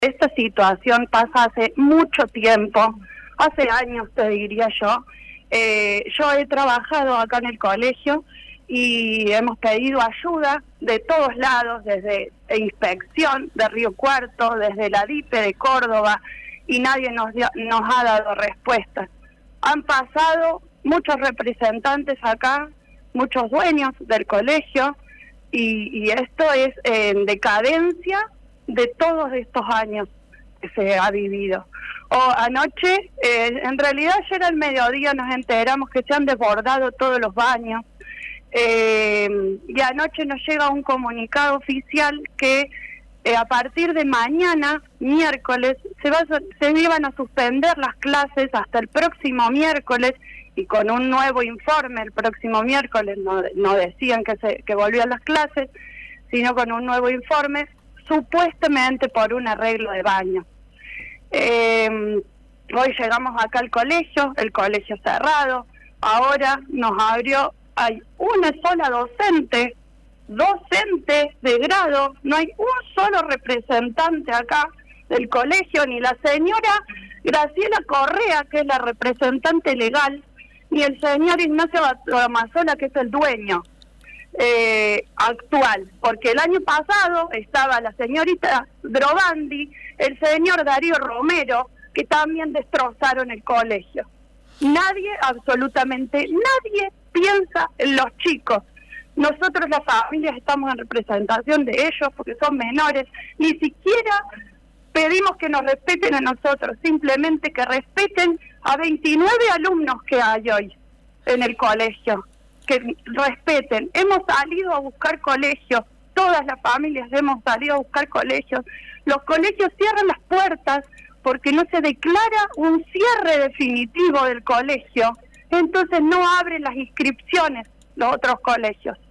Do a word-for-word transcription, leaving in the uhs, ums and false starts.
Esta situación pasa hace mucho tiempo, hace años te diría yo. Eh, yo he trabajado acá en el colegio y hemos pedido ayuda de todos lados, desde inspección de Río Cuarto, desde la D I P E de Córdoba, y nadie nos, dio, nos ha dado respuestas. Han pasado muchos representantes acá, muchos dueños del colegio, y, y esto es en decadencia de todos estos años que se ha vivido. O anoche, eh, en realidad ayer al mediodía nos enteramos que se han desbordado todos los baños, eh, y anoche nos llega un comunicado oficial que eh, a partir de mañana, miércoles, se, va, se iban a suspender las clases hasta el próximo miércoles, y con un nuevo informe el próximo miércoles, no, no decían que, se, que volvían las clases, sino con un nuevo informe, supuestamente por un arreglo de baño. Eh, hoy llegamos acá al colegio, el colegio cerrado, ahora nos abrió, hay una sola docente, docente de grado, no hay un solo representante acá del colegio, ni la señora Graciela Correa, que es la representante legal, ni el señor Ignacio Mazola, que es el dueño eh, actual, porque el año pasado estaba la señorita Drobandi, el señor Darío Romero, que también destrozaron el colegio. Nadie, absolutamente nadie, piensa en los chicos. Nosotros las familias estamos en representación de ellos porque son menores, ni siquiera pedimos que nos respeten a nosotros, simplemente que respeten a veintinueve alumnos que hay hoy en el colegio, que respeten. Hemos salido a buscar colegios, todas las familias hemos salido a buscar colegios. Los colegios cierran las puertas porque no se declara un cierre definitivo del colegio, entonces no abren las inscripciones los otros colegios.